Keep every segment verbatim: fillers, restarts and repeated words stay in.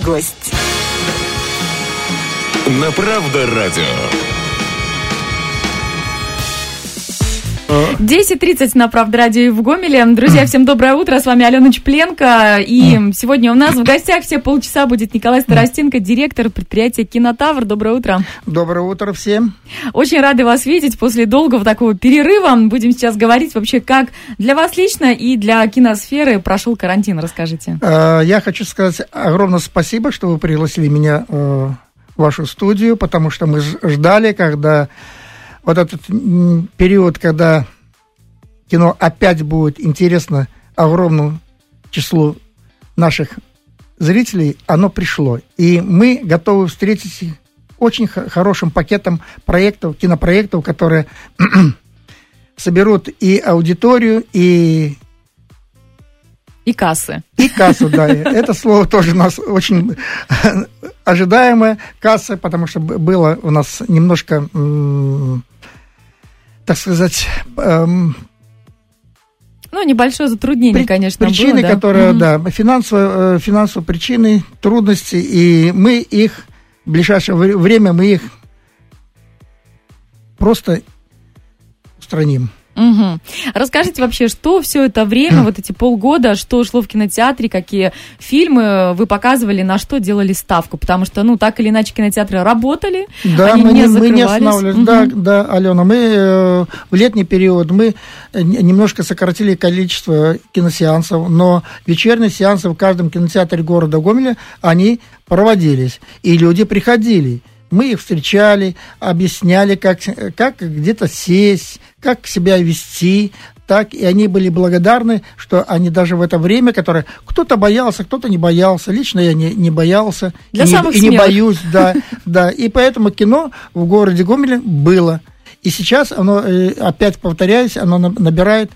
гость. На Правда радио. десять тридцать на Правда радио и в Гомеле. Друзья, всем доброе утро. С вами Алена Чепленко. И сегодня у нас в гостях все полчаса будет Николай Старостенко, директор предприятия «Кинотавр». Доброе утро. Доброе утро всем. Очень рады вас видеть после долгого такого перерыва. Будем сейчас говорить вообще, как для вас лично и для киносферы прошел карантин. Расскажите. Я хочу сказать огромное спасибо, что вы пригласили меня в вашу студию, потому что мы ждали, когда... Вот этот период, когда кино опять будет интересно огромному числу наших зрителей, оно пришло. И мы готовы встретить их очень хорошим пакетом проектов, кинопроектов, которые соберут и аудиторию, и... И кассы. И кассу, да. Это слово тоже у нас очень ожидаемое, касса, потому что было у нас немножко... так сказать... Эм, ну, небольшое затруднение, при, конечно, причины, было, да? которые, mm-hmm. да, финансовые, финансовые причины, трудности, и мы их, в ближайшее время мы их просто устраним. Угу. Расскажите вообще, что все это время, вот эти полгода, что шло в кинотеатре, какие фильмы вы показывали, на что делали ставку, потому что, ну, так или иначе кинотеатры работали, да, они мы не не, закрывались. Мы не останавливались, угу. да, да, Алена, мы э, в летний период мы немножко сократили количество киносеансов, но вечерние сеансы в каждом кинотеатре города Гомеля, они проводились, и люди приходили. Мы их встречали, объясняли, как, как где-то сесть, как себя вести, так, и они были благодарны, что они даже в это время, которое кто-то боялся, кто-то не боялся, лично я не, не боялся, Для и, самых не, и не смелых. боюсь, да, да, и поэтому кино в городе Гомеле было. И сейчас оно, опять повторяюсь, оно набирает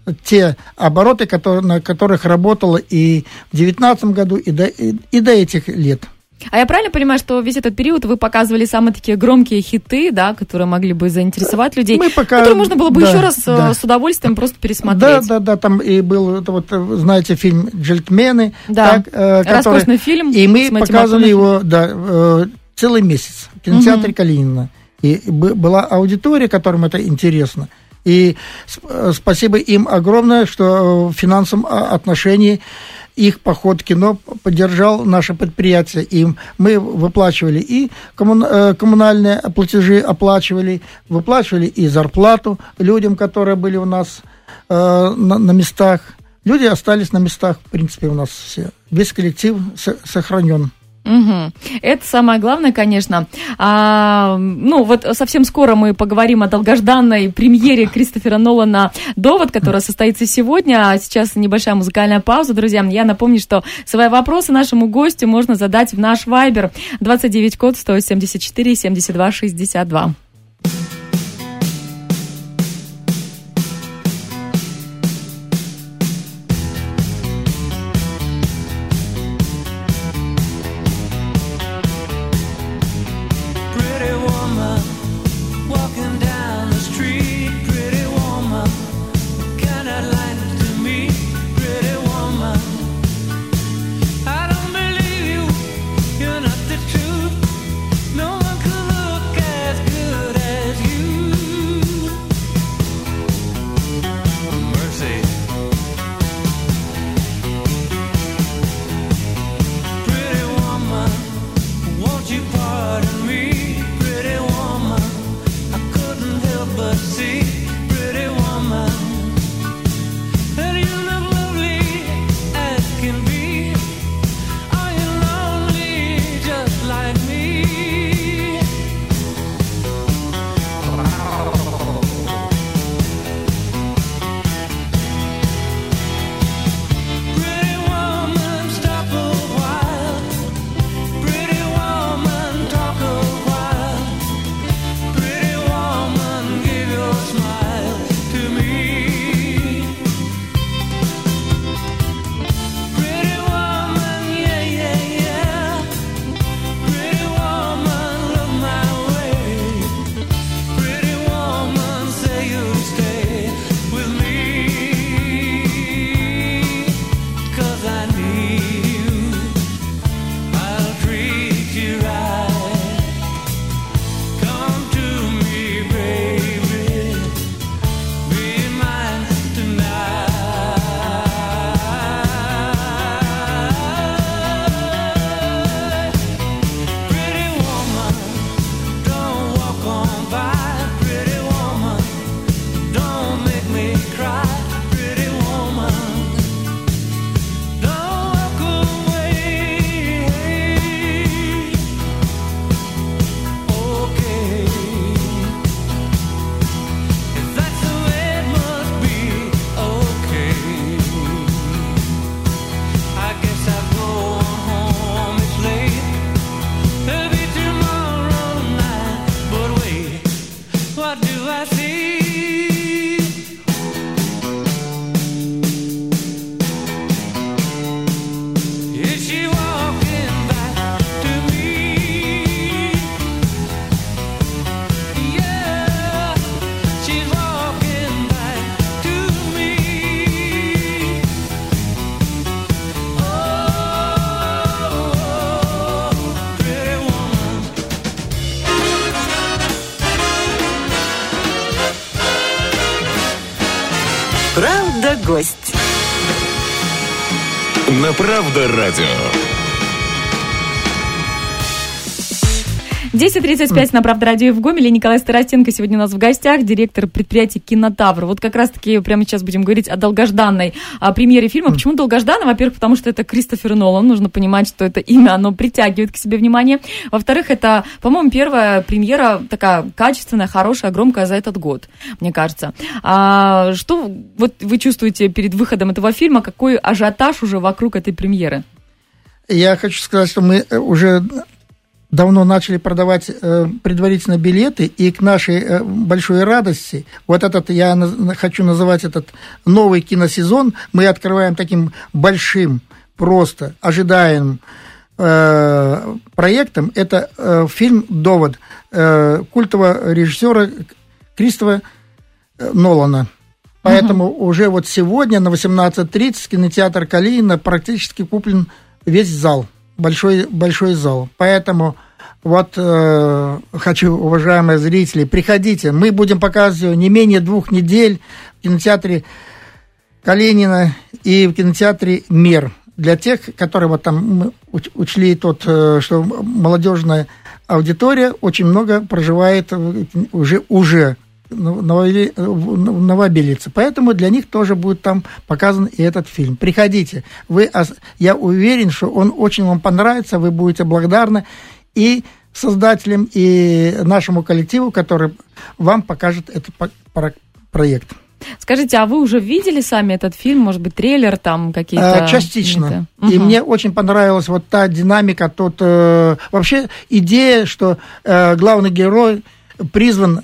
те обороты, которые, на которых работало и в две тысячи девятнадцатом году, и до, и, и до этих лет. А я правильно понимаю, что весь этот период вы показывали самые такие громкие хиты, да, которые могли бы заинтересовать людей, Мы пока... которые можно было бы да, еще раз да. с удовольствием просто пересмотреть? Да, да, да, там и был, это вот, знаете, фильм «Джентльмены». Да, так, э, который... роскошный фильм. И мы показывали его, да, э, целый месяц в кинотеатре угу. Калинина. И была аудитория, которым это интересно. И спасибо им огромное, что в финансовом отношении их поход в кино поддержал наше предприятие. И мы выплачивали и коммунальные платежи, оплачивали, выплачивали и зарплату людям, которые были у нас э, на, на местах. Люди остались на местах, в принципе, у нас все. Весь коллектив сохранен. Угу. Это самое главное, конечно. А, ну, вот совсем скоро мы поговорим о долгожданной премьере Кристофера Нолана «Довод», которая состоится сегодня. А сейчас небольшая музыкальная пауза, друзья. Я напомню, что свои вопросы нашему гостю можно задать в наш Вайбер двадцать девять код сто семьдесят четыре семьдесят два шестьдесят два. You're not the truth. No one could look as good as you. Правда, гость. На Правда радио. десять тридцать пять на Правда радио в Гомеле. Николай Старостенко сегодня у нас в гостях, директор предприятия «Кинотавр». Вот как раз-таки прямо сейчас будем говорить о долгожданной а, премьере фильма. Почему долгожданной? Во-первых, потому что это Кристофер Нолан. Нужно понимать, что это имя, оно притягивает к себе внимание. Во-вторых, это, по-моему, первая премьера такая качественная, хорошая, громкая за этот год, мне кажется. А, что вот вы чувствуете перед выходом этого фильма? Какой ажиотаж уже вокруг этой премьеры? Я хочу сказать, что мы уже давно начали продавать э, предварительно билеты, и к нашей э, большой радости, вот этот, я на, хочу называть этот новый киносезон, мы открываем таким большим, просто ожидаемым э, проектом. Это э, фильм «Довод» э, культового режиссера Кристофера Нолана. Поэтому uh-huh. уже вот сегодня на восемнадцать тридцать кинотеатр Калинина практически куплен весь зал. Большой, большой зал. Поэтому вот э, хочу, уважаемые зрители, приходите. Мы будем показывать его не менее двух недель в кинотеатре Калинина и в кинотеатре «Мир». Для тех, которые вот там мы учли тот, что молодежная аудитория очень много проживает уже, уже в Новобелице. Поэтому для них тоже будет там показан и этот фильм. Приходите. Вы, я уверен, что он очень вам понравится, вы будете благодарны и создателям, и нашему коллективу, который вам покажет этот проект. Скажите, а вы уже видели сами этот фильм? Может быть, трейлер там какие-то? Частично. И угу. мне очень понравилась вот та динамика, тот э, вообще идея, что э, главный герой призван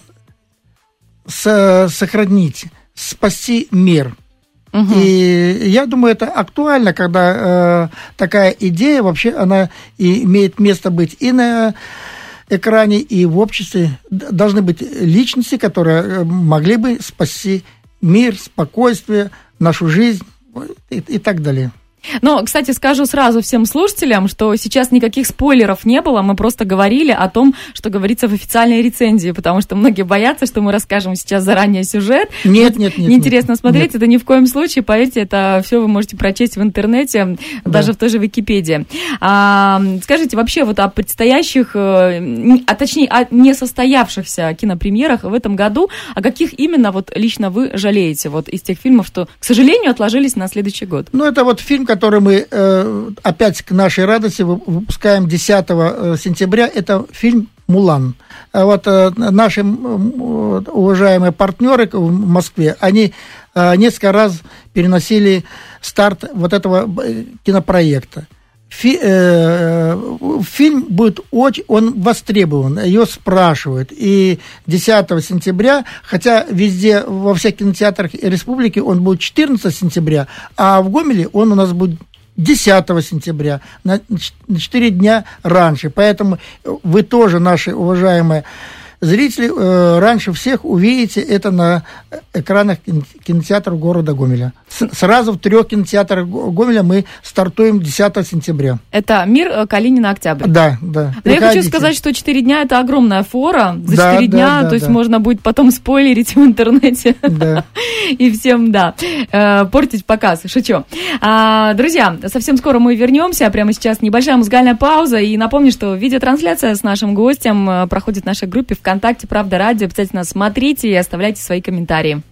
с, сохранить, спасти мир. Угу. И я думаю, это актуально, когда э, такая идея вообще, она и имеет место быть и на экране, и в обществе. Должны быть личности, которые могли бы спасти мир, спокойствие, нашу жизнь и, и так далее. Но, кстати, скажу сразу всем слушателям, что сейчас никаких спойлеров не было, мы просто говорили о том, что говорится в официальной рецензии, потому что многие боятся, что мы расскажем сейчас заранее сюжет. Нет, нет, нет. Неинтересно нет, смотреть, нет. Это ни в коем случае, поверьте, это все вы можете прочесть в интернете, да. даже в той же Википедии. А, скажите, вообще вот о предстоящих, а точнее, о несостоявшихся кинопремьерах в этом году, о каких именно вот лично вы жалеете вот из тех фильмов, что, к сожалению, отложились на следующий год? Ну, это вот фильм, который мы э, опять к нашей радости выпускаем десятого сентября, это фильм «Мулан». А вот э, наши э, уважаемые партнеры в Москве, они э, несколько раз переносили старт вот этого кинопроекта. Фи, э, фильм будет очень, он востребован, ее спрашивают. И десятого сентября, хотя везде, во всех кинотеатрах республики он будет четырнадцатого сентября, а в Гомеле он у нас будет десятого сентября, на четыре дня раньше. Поэтому вы тоже, наши уважаемые зрители, э, раньше всех увидите это на экранах кинотеатров города Гомеля. С, сразу в трех кинотеатрах Гомеля мы стартуем десятого сентября. Это «Мир», Калинина, Октябрь. Да, да. Но я хочу сказать, что четыре дня – это огромная фора. За да, четыре да, дня, да, то есть да. можно будет потом спойлерить в интернете. Да. И всем, да, портить показ. Шучу. А, друзья, совсем скоро мы вернемся. Прямо сейчас небольшая музыкальная пауза. И напомню, что видеотрансляция с нашим гостем проходит в нашей группе ВКонтакте «Правда радио». Обязательно смотрите и оставляйте свои комментарии.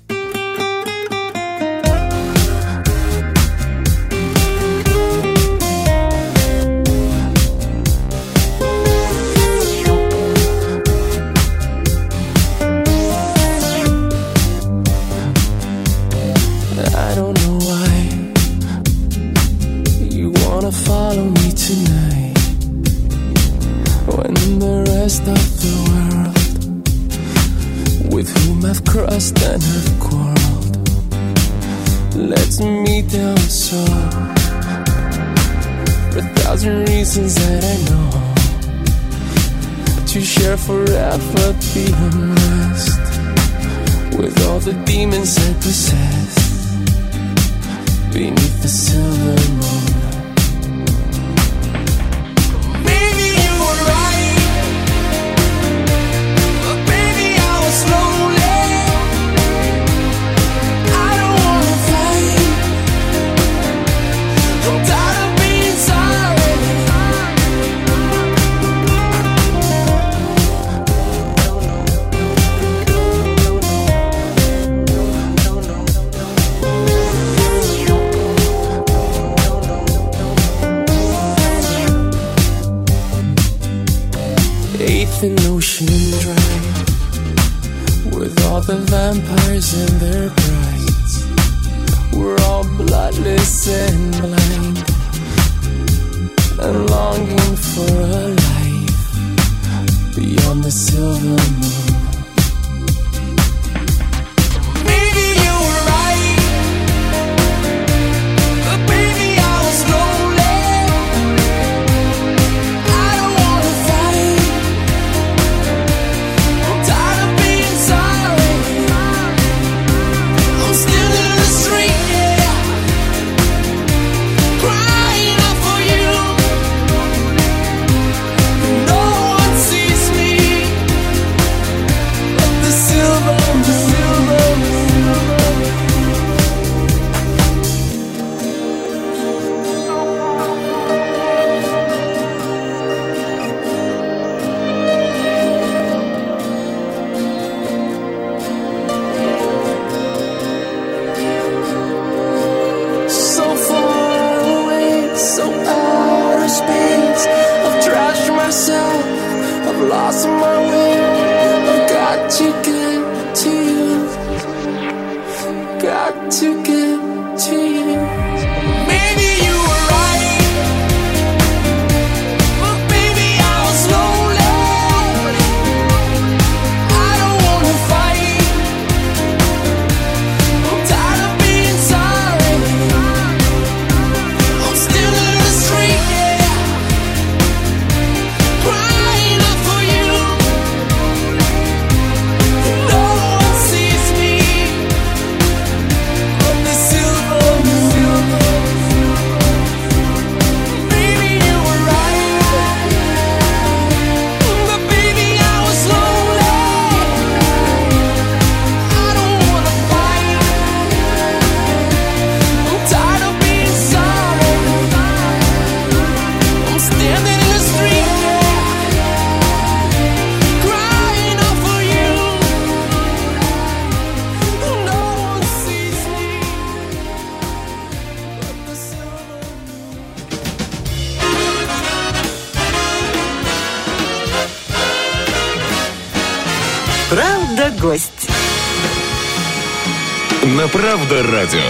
Follow me tonight when the rest of the world with whom I've crossed and have quarreled lets me down so for a thousand reasons that I know to share forever the unrest with all the demons I possess beneath the silver moon. Lonely. I don't the vampires and their brides. We're all bloodless and blind, and longing for a life beyond the silver moon. Правда, гость. На Правда радио.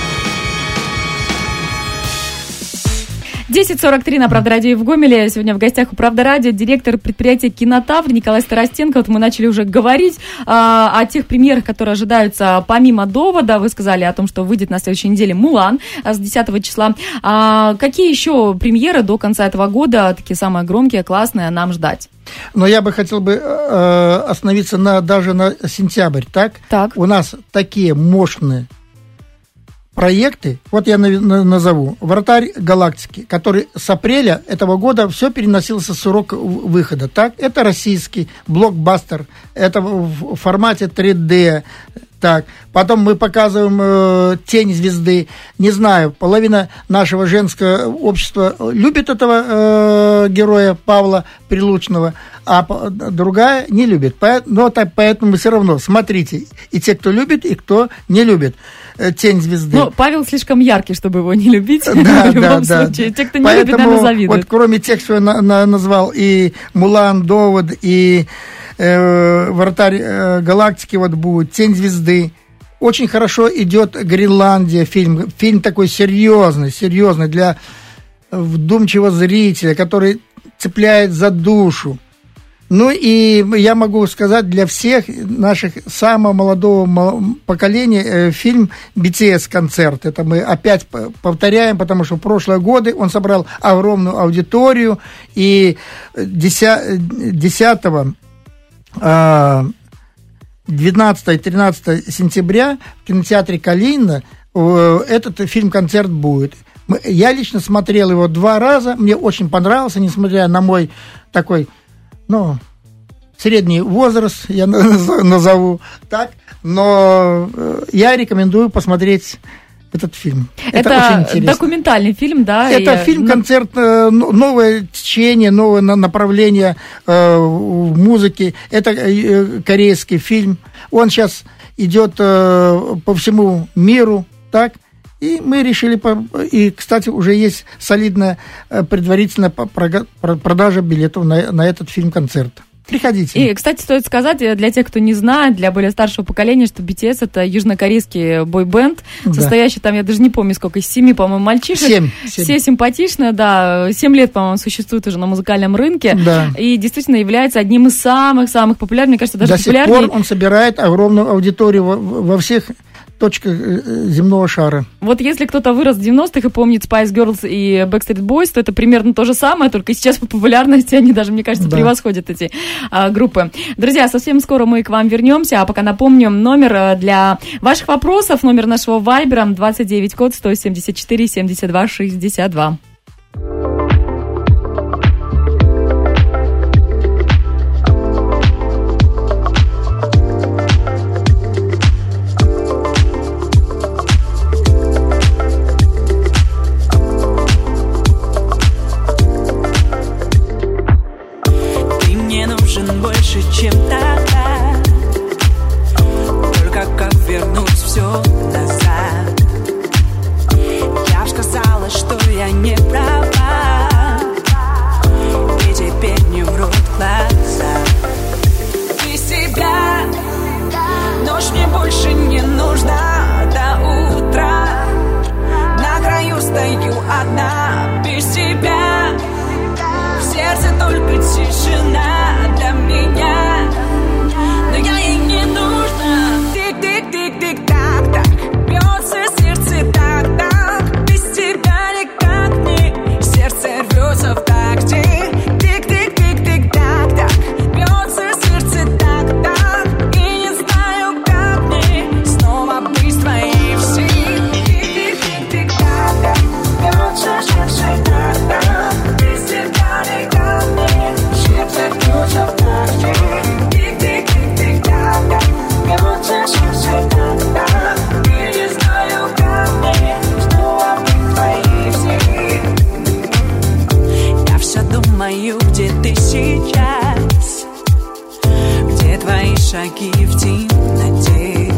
десять сорок три на Правда радио в Гомеле. Сегодня в гостях у Правда радио директор предприятия «Кинотавр» Николай Старостенко. Вот мы начали уже говорить а, о тех премьерах, которые ожидаются помимо «Довода». Вы сказали о том, что выйдет на следующей неделе «Мулан» с десятого числа. А, какие еще премьеры до конца этого года, такие самые громкие, классные, нам ждать? Но я бы хотел бы э, остановиться на, даже на сентябрь, так? Так. У нас такие мощные проекты, вот я назову, «Вратарь галактики», который с апреля этого года все переносился с срока выхода, так? Это российский блокбастер, это в формате три дэ, так. Потом мы показываем э, «Тень звезды». Не знаю, половина нашего женского общества любит этого э, героя Павла Прилучного, а другая не любит. Но так, поэтому все равно смотрите. И те, кто любит, и кто не любит э, «Тень звезды». Ну, Павел слишком яркий, чтобы его не любить. Да, в любом да, случае. да. Те, кто не поэтому, любит, наверное, завидуют. Вот кроме тех, что я на, на, назвал, и «Мулан», «Довод», и э, «Вратарь э, галактики» вот будет, «Тень звезды». Очень хорошо идет «Гренландия» фильм. Фильм такой серьезный, серьезный для вдумчивого зрителя, который цепляет за душу. Ну и я могу сказать, для всех наших самого молодого поколения фильм би ти эс-концерт. Это мы опять повторяем, потому что в прошлые годы он собрал огромную аудиторию. И десятого двенадцатого и тринадцатого сентября в кинотеатре Калинина этот фильм-концерт будет. Я лично смотрел его два раза, мне очень понравился, несмотря на мой такой, ну, средний возраст, я назову так, но я рекомендую посмотреть этот фильм. Это, это очень интересно. Документальный фильм, да? Это и... фильм-концерт, новое течение, новое направление в музыке. Это корейский фильм. Он сейчас идет по всему миру, так? И мы решили, и, кстати, уже есть солидная предварительная продажа билетов на, на этот фильм-концерт. Приходите. И, кстати, стоит сказать, для тех, кто не знает, для более старшего поколения, что би ти эс это южнокорейский бойбенд, да. состоящий там, я даже не помню сколько, из семи, по-моему, мальчишек. Семь. Все симпатичные, да. Семь лет, по-моему, существует уже на музыкальном рынке. Да. И действительно является одним из самых-самых популярных, мне кажется, даже До популярнее. сих пор он собирает огромную аудиторию во, во всех точках земного шара. Вот если кто-то вырос в девяностых и помнит Spice Girls и Backstreet Boys, то это примерно то же самое, только сейчас по популярности они даже, мне кажется, да. превосходят эти а, группы. Друзья, совсем скоро мы к вам вернемся, а пока напомню номер для ваших вопросов, номер нашего вайбера двадцать девять код сто семьдесят четыре семьдесят два шестьдесят два. Больше, чем тогда. Только как вернуть все назад. Я б сказала, что я не права, и теперь не врут глаза. Без тебя ночь мне больше не нужна. До утра на краю стою одна. Без тебя в сердце только тишина для меня, но я ей не нужна. Тик-тик-тик-тик-так-так, бьется сердце так-так. Без тебя никак не, сердце рвется в такте. Тик-тик-тик-тик-так-так, бьется сердце так-так. И не знаю, как мне снова быть твоей всей. Тик-тик-тик-тик-так-так, бьется сердце так-так. Без тебя никак не, сердце рвется в такте. Тик-тик-тик-тик-так-так, бьется сердце так-так. И не знаю, как мне снова быть твоей всей. Я все думаю, где ты сейчас, где твои шаги в темноте.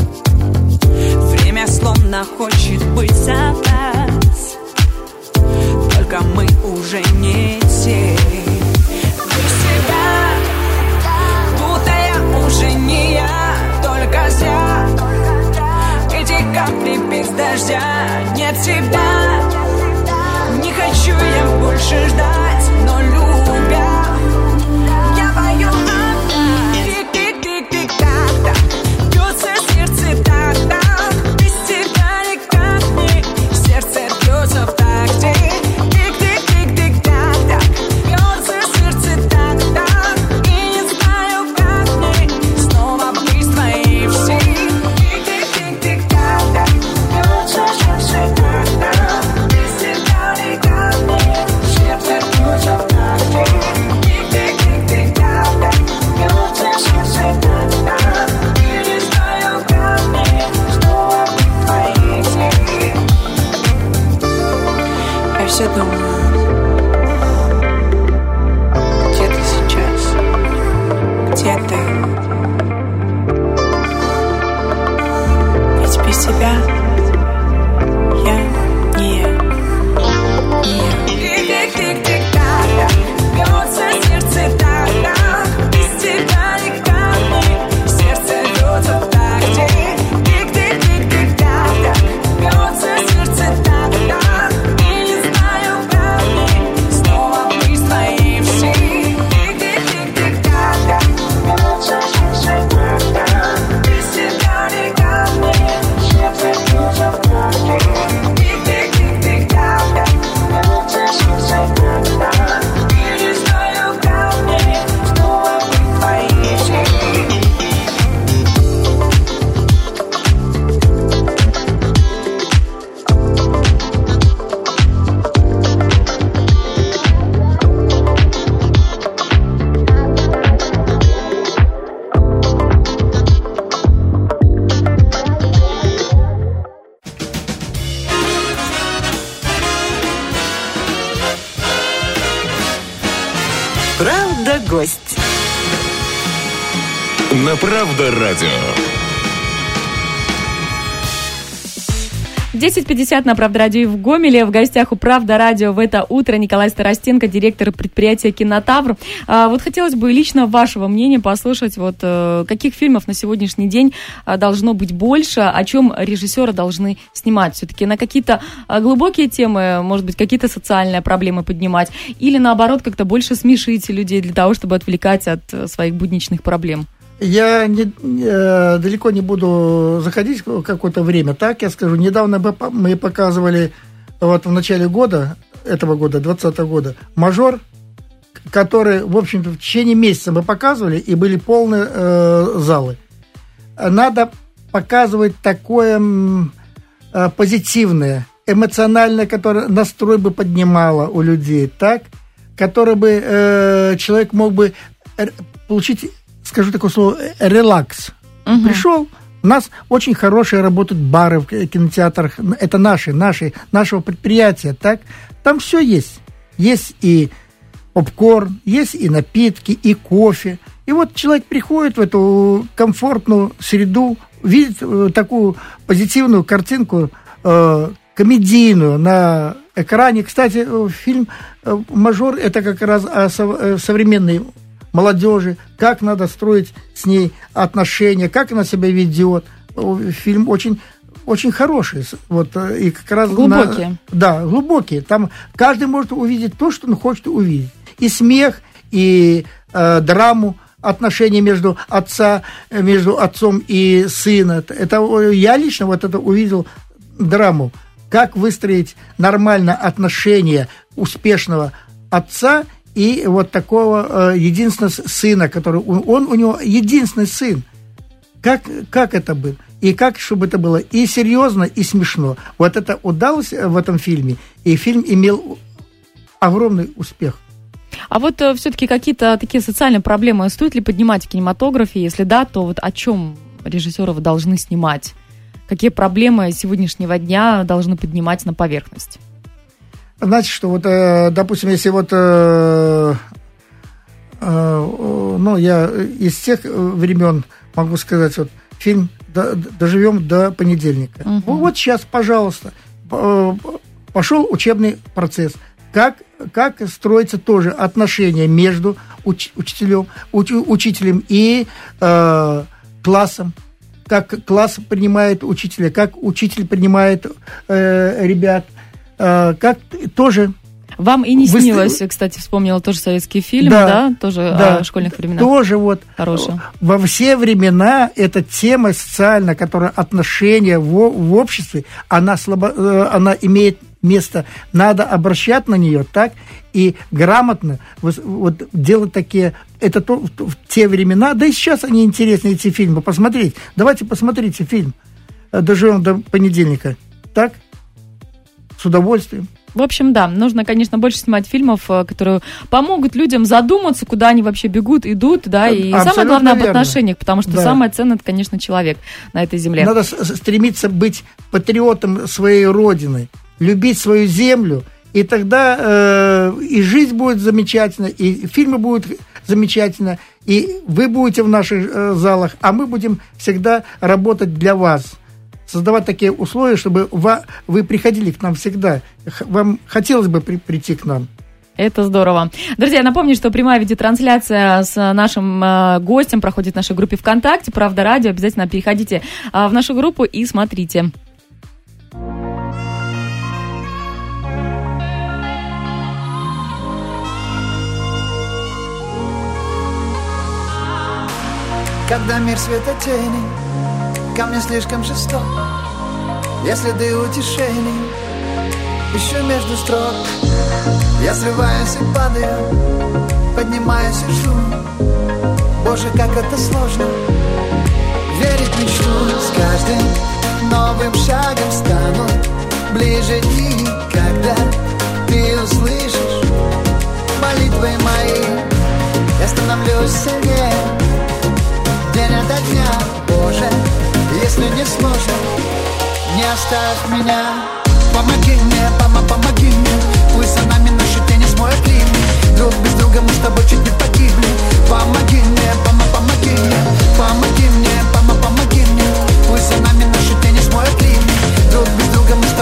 Время словно хочет быть за нас, только мы уже не те. Без тебя, будто я уже не я, только зря. Эти капли без дождя, нет тебя. Не хочу я больше ждать, но любя, я пою одна. Тик-тик-тик-тик-так-так, бьется сердце так-так. Без тебя никак не, сердце рвется в такте. Тик-тик-тик-тик-так-так, бьется сердце так-так. И не знаю, как мне снова быть твоей всей. Тик-тик-тик-тик-так-так, бьется сердце так-так. Без тебя никак не, сердце рвется в такте. Тик-тик-тик-тик-так-так, бьется сердце так-так. И не знаю, как мне снова быть твоей всей. Я все думаю, где ты сейчас, где ты? Ведь без тебя я не я, не я. Тик-тик-тик-тик-так-так, бьется сердце так-так. Без тебя никак не, сердце рвется в такте. Тик-тик-тик-тик-так-так, бьется сердце так-так. И не знаю, как мне снова быть твоей всей. Тик-тик-тик-тик-так-так, бьется сердце так-так. Без тебя никак не, сердце рвется в такте. Тик-тик-тик-тик-так-так, бьется сердце так-так. И не знаю, как мне снова быть твоей всей. Правда, гость. На Правда радио. десять пятьдесят на Правда Радио в Гомеле. В гостях у Правда Радио в это утро Николай Старостенко, директор предприятия «Кинотавр». А, вот хотелось бы лично вашего мнения послушать, вот каких фильмов на сегодняшний день должно быть больше, о чем режиссеры должны снимать. Все-таки на какие-то глубокие темы, может быть, какие-то социальные проблемы поднимать, или наоборот, как-то больше смешить людей для того, чтобы отвлекать от своих будничных проблем. Я не, э, далеко не буду заходить какое-то время. Так, я скажу, недавно мы показывали вот в начале года, этого года, двадцатого года, «Мажор», который, в общем-то, в течение месяца мы показывали, и были полные э, залы. Надо показывать такое э, позитивное, эмоциональное, которое настрой бы поднимало у людей, так, которое бы э, человек мог бы получить, скажу такое слово, релакс. Угу. Пришел, у нас очень хорошие работают бары в кинотеатрах, это наши, наши, нашего предприятия, так, там все есть. Есть и попкорн, есть и напитки, и кофе. И вот человек приходит в эту комфортную среду, видит такую позитивную картинку, э, комедийную на экране. Кстати, фильм «Мажор» — это как раз о современной молодежи, как надо строить с ней отношения, как она себя ведет. Фильм очень, очень хороший. Вот, и как раз глубокий. На, да, глубокий. Там каждый может увидеть то, что он хочет увидеть. И смех, и э, драму, отношения между отца, между отцом и сыном. Это, я лично вот это увидел драму. Как выстроить нормально отношения успешного отца и вот такого э, единственного сына, который он, он у него единственный сын. Как, как это было? И как, чтобы это было и серьезно, и смешно. Вот это удалось в этом фильме, и фильм имел огромный успех. А вот э, все-таки какие-то такие социальные проблемы стоит ли поднимать в кинематографе? Если да, то вот о чем режиссеры должны снимать? Какие проблемы сегодняшнего дня должны поднимать на поверхность? Значит, что вот, э, допустим, если вот, э, э, ну, я из тех времен могу сказать, вот, фильм «Доживем до понедельника». Угу. Вот сейчас, пожалуйста, пошел учебный процесс. Как, как строятся тоже отношения между уч, учителем, уч, учителем и э, классом. Как класс принимает учителя, как учитель принимает э, ребят. Э, как тоже... Вам и не снилось, Вы... кстати, вспомнила тоже советский фильм, да, да тоже да, о школьных временах. Тоже вот хороший. Во все времена эта тема социальная, которая отношения в, в обществе, она, слабо, она имеет место. Надо обращать на нее так и грамотно вот, вот делать такие... Это то, в те времена, да и сейчас они интересны, эти фильмы, посмотреть. Давайте посмотрите фильм «Доживем до понедельника». Так? С удовольствием. В общем, да, нужно, конечно, больше снимать фильмов, которые помогут людям задуматься, куда они вообще бегут, идут, да, и абсолютно самое главное об отношениях, потому что да. самое ценное, это, конечно, человек на этой земле. Надо стремиться быть патриотом своей родины, любить свою землю, и тогда э, и жизнь будет замечательна, и фильмы будут замечательно, и вы будете в наших э, залах, а мы будем всегда работать для вас. Создавать такие условия, чтобы вы приходили к нам всегда. Вам хотелось бы при, прийти к нам. Это здорово. Друзья, напомню, что прямая видеотрансляция с нашим э, гостем проходит в нашей группе ВКонтакте «Правда Радио». Обязательно переходите э, в нашу группу и смотрите. Когда мир светотени, камни слишком жесток. Я следы утешений ищу между строк. Я срываюсь и падаю, поднимаюсь и жду. Боже, как это сложно верить в мечту. С каждым новым шагом стану ближе дни, когда ты услышишь молитвы мои. Я становлюсь сильнее день ото дня. Боже, если не сложно, не оставь меня. Помоги мне, мама, помоги мне. Пусть за нами наши тени смоют линии. Друг без друга мы с тобой чуть не погибли. Помоги мне, мама, помоги мне. Помоги мне, мама, помоги мне. Пусть за нами наши тени смоют линии. Друг без друга мы с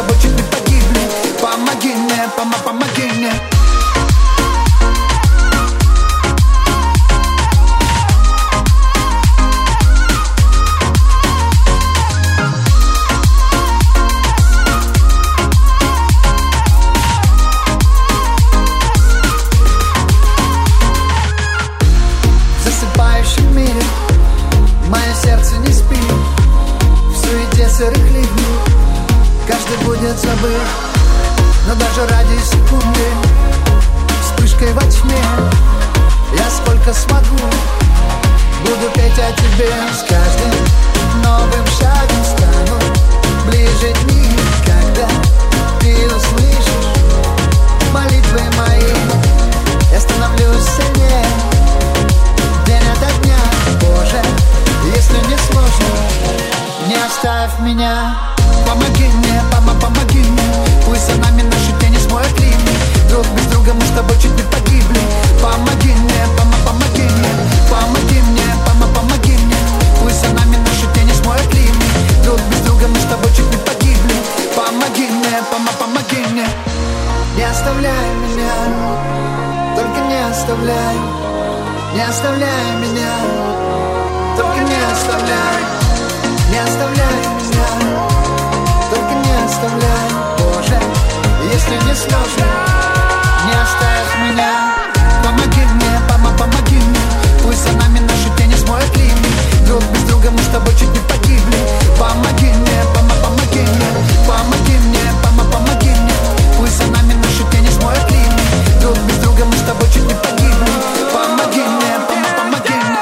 сырых ливней каждый будет забыт, но даже ради секунды вспышкой во тьме я сколько смогу буду петь о тебе. С каждым новым шагом стану ближе дни, когда ты услышишь молитвы мои. Я становлюсь сильнее день ото дня. Боже, если не сложно, не оставь меня. Помоги мне, мама, помоги мне. Пусть за нами наши тени смоют ливни. Друг без друга мы с тобой чуть не погибли. Помоги мне, мама, помоги мне. Помоги мне, мама, помоги мне. Пусть за нами наши тени смоют ливни. Друг без друга мы с тобой чуть не погибли. Помоги мне, мама, помоги мне. Не оставляй меня, только не оставляй. Не оставляй меня, только не оставляй. Не оставляй меня, только не оставляй. Боже, если не сложно, не оставь меня. Помоги мне, мама, помоги мне. Пусть за нами наши тени смоют ливни. Друг без друга мы с тобой чуть не погибли. Помоги мне, мама, помоги мне. Помоги мне, мама, помоги мне. Пусть за нами наши тени смоют ливни. Друг без друга мы с тобой чуть не погибли. Помоги мне, мама, помоги мне.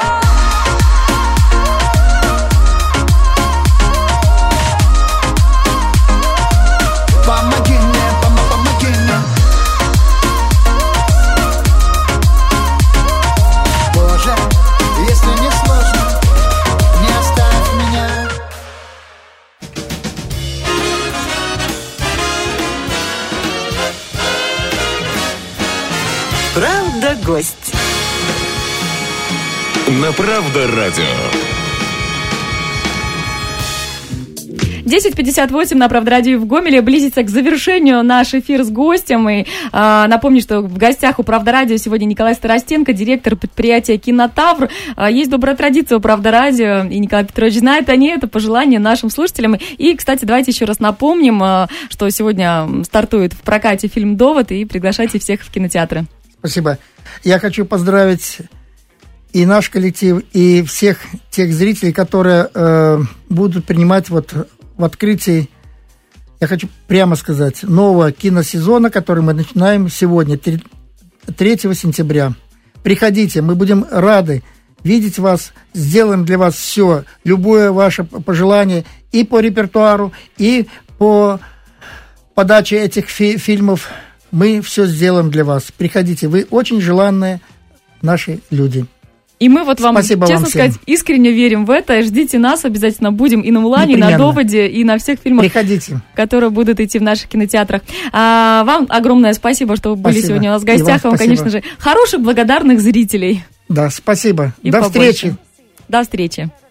Помоги мне, мама, помоги мне. Боже, если не сложно, не оставь меня. Правда, гость. На Правда радио. десять пятьдесят восемь на Правда радио в Гомеле. Близится к завершению наш эфир с гостем. И а, напомню, что в гостях у Правда радио сегодня Николай Старостенко, директор предприятия «Кинотавр». А, есть добрая традиция у Правда радио, и Николай Петрович знает о ней. Это пожелание нашим слушателям. И, кстати, давайте еще раз напомним, а, что сегодня стартует в прокате фильм «Довод», и приглашайте всех в кинотеатры. Спасибо. Я хочу поздравить и наш коллектив, и всех тех зрителей, которые э, будут принимать вот в открытии, я хочу прямо сказать, нового киносезона, который мы начинаем сегодня, третьего сентября. Приходите, мы будем рады видеть вас, сделаем для вас все, любое ваше пожелание и по репертуару, и по подаче этих фи- фильмов. Мы все сделаем для вас. Приходите, вы очень желанные наши люди. И мы вот вам, Спасибо честно вам сказать, искренне верим в это. Ждите нас, обязательно будем и на «Мулане», и на «Доводе», и на всех фильмах, Приходите. которые будут идти в наших кинотеатрах. А, вам огромное спасибо, что вы были Спасибо. сегодня у нас в гостях. И вам Вам, конечно же, хороших, благодарных зрителей. Да, спасибо. И До побольше. встречи. До встречи.